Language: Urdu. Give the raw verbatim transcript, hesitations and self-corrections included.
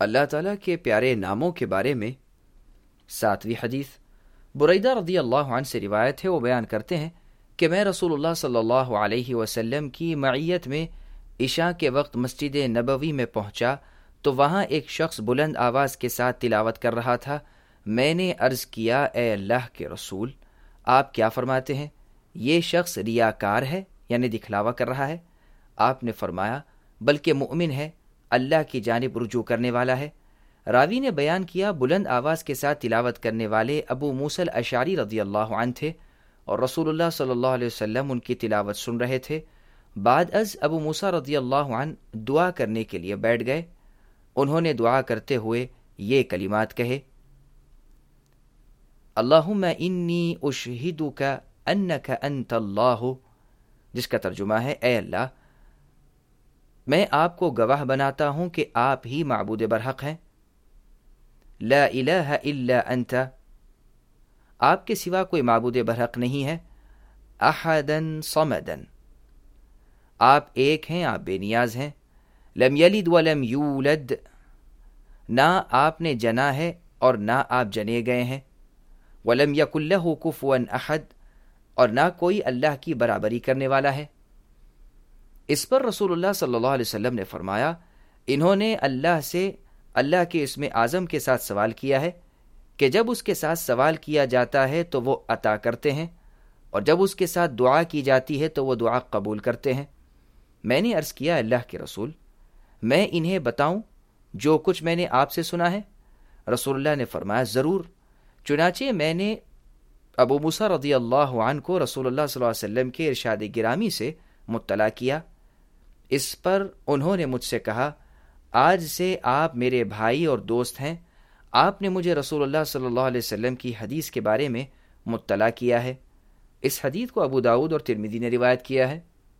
اللہ تعالیٰ کے پیارے ناموں کے بارے میں ساتویں حدیث بریدہ رضی اللہ عنہ سے روایت ہے، وہ بیان کرتے ہیں کہ میں رسول اللہ صلی اللہ علیہ وسلم کی معیت میں عشاء کے وقت مسجد نبوی میں پہنچا تو وہاں ایک شخص بلند آواز کے ساتھ تلاوت کر رہا تھا۔ میں نے عرض کیا، اے اللہ کے رسول، آپ کیا فرماتے ہیں؟ یہ شخص ریاکار ہے یعنی دکھلاوا کر رہا ہے؟ آپ نے فرمایا، بلکہ مؤمن ہے، اللہ کی جانب رجوع کرنے والا ہے۔ راوی نے بیان کیا، بلند آواز کے ساتھ تلاوت کرنے والے ابو موسیٰ الاشعری رضی اللہ عنہ تھے اور رسول اللہ صلی اللہ علیہ وسلم ان کی تلاوت سن رہے تھے۔ بعد از ابو موسیٰ رضی اللہ عنہ دعا کرنے کے لیے بیٹھ گئے۔ انہوں نے دعا کرتے ہوئے یہ کلمات کہے، اللہم انی اشہدک انک انت اللہ، جس کا ترجمہ ہے، اے اللہ، میں آپ کو گواہ بناتا ہوں کہ آپ ہی معبود برحق ہیں، لا الہ الا انت، آپ کے سوا کوئی معبود برحق نہیں ہے، احدا صمدا، آپ ایک ہیں، آپ بے نیاز ہیں، لم یلد ولم یولد، نہ آپ نے جنا ہے اور نہ آپ جنے گئے ہیں، ولم یکن لہ کفوا احد، اور نہ کوئی اللہ کی برابری کرنے والا ہے۔ اس پر رسول اللہ صلی اللہ علیہ وسلم نے فرمایا، انہوں نے اللہ سے اللہ کے اسم اعظم کے ساتھ سوال کیا ہے کہ جب اس کے ساتھ سوال کیا جاتا ہے تو وہ عطا کرتے ہیں، اور جب اس کے ساتھ دعا کی جاتی ہے تو وہ دعا قبول کرتے ہیں۔ میں نے عرض کیا، اللہ کے رسول، میں انہیں بتاؤں جو کچھ میں نے آپ سے سنا ہے؟ رسول اللہ نے فرمایا، ضرور۔ چنانچہ میں نے ابو موسیٰ رضی اللہ عنہ کو رسول اللہ صلی اللہ علیہ وسلم کے ارشاد گرامی سے مطلع کیا۔ اس پر انہوں نے مجھ سے کہا، آج سے آپ میرے بھائی اور دوست ہیں۔ آپ نے مجھے رسول اللہ صلی اللہ علیہ وسلم کی حدیث کے بارے میں مطلع کیا ہے۔ اس حدیث کو ابو داؤد اور ترمذی نے روایت کیا ہے۔